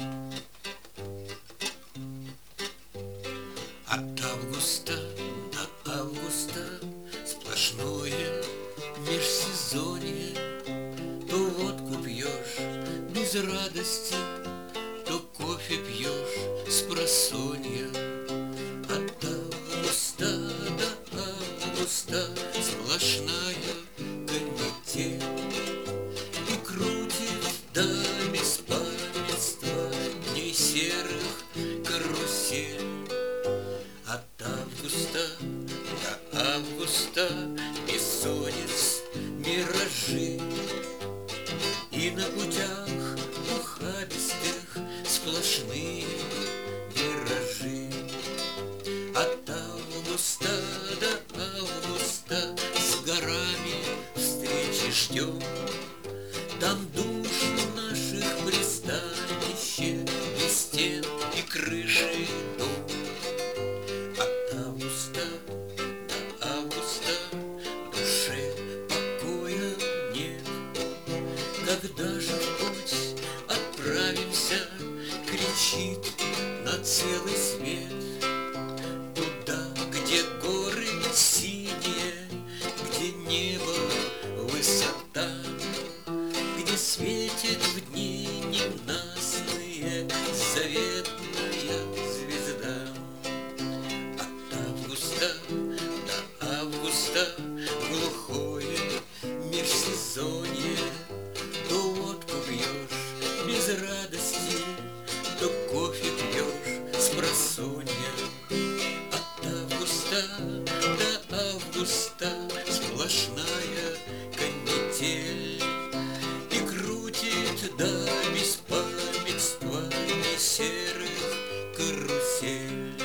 От августа до августа сплошное межсезонье. То водку пьешь без радости, то кофе пьешь спросонья. От августа до августа сплошная канитель. И крутит до беспамятства дней серых карусель. От августа до августа бессонниц, миражи. И на путях ухабистых сплошные виражи. От августа до августа с горами встречи ждем. Там душ наших пристанище, и стен, и крыши дом. От августа до августа душе покоя нет. Когда же в путь отправимся, кричит на целый свет. Туда, где горы синие, где небо высота, где светит в дни ненастные заветная звезда. От августа до августа глухое межсезонье. То водку пьешь без радости, то кофе пьешь спросонья. От августа до августа сплошная канитель. И крутит до беспамятства дней серых карусель.